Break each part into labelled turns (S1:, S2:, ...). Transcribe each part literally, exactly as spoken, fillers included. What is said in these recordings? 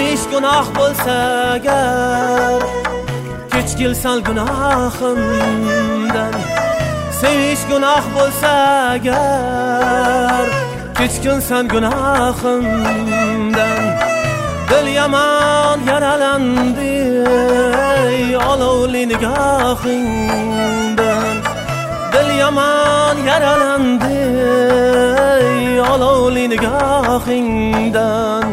S1: Sevish gunoh bo'lsa agar, kechgilsan gunohimdan. Sevish gunoh bo'lsa agar, kechgilsan gunohimdan. Dil yomon yaralandi olovli nigohingdan. Dil yomon yaralandi olovli nigohingdan.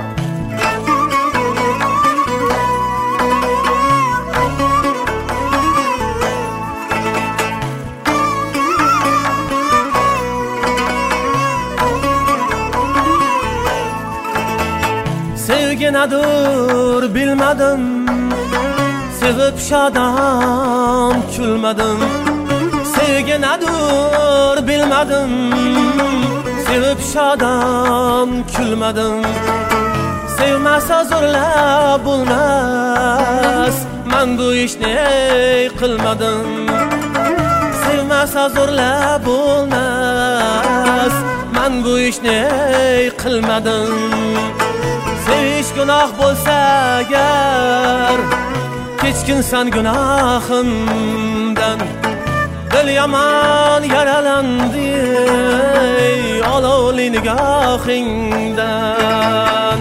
S1: Sevgi nedir bilmedim, sevip şadan külmedim. Sevgi nedir bilmedim, sevip şadan külmedim. Sevmasa zorla bulmaz, ben bu işni kılmadım. Sevmasa zorla bulmaz, ben bu işni kılmadım. Sevish gunoh bo'lsa agar, kechginsan gunohimdan. Dil yomon yaralandi olovli nigohingdan.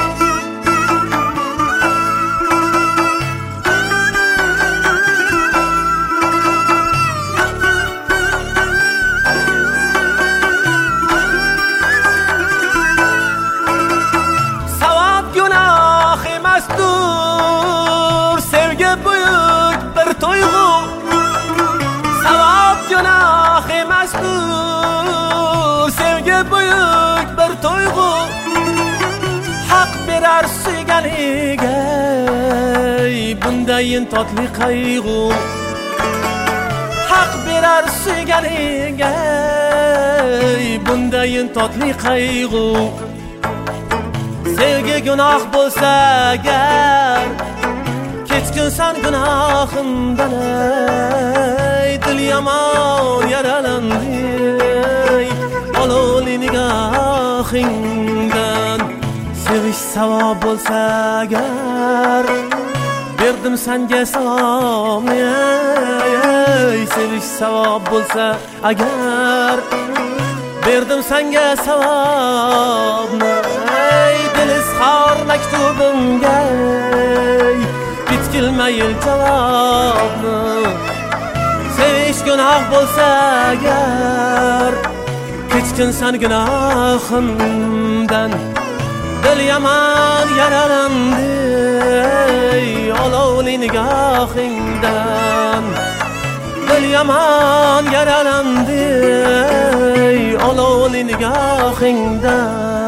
S1: Sevgi büyük bir toygu, sevap günah emasdur. Sevgi büyük bir toygu, hak birer suyganiga bundayin tatlı kaygı. Hak birer suyganiga bundayin tatlı kaygı. Sevgi günah bo'lsa agar, kechginsan gunohimdan. Ey dil yomon yaralandi olovli nigohingdan. Sevish savob bo'lsa agar, berdim senga salomni. Ey sevish savob bo'lsa agar, berdim senga savobni. Ey dil izhor maktubimga bitkilmayil javobni. Sevish gunoh bo'lsa agar, kechginsan gunohimdan. Dil yomon yaralandi olovli nigohingdan. Dil yomon yaralandi olovli nigohingdan.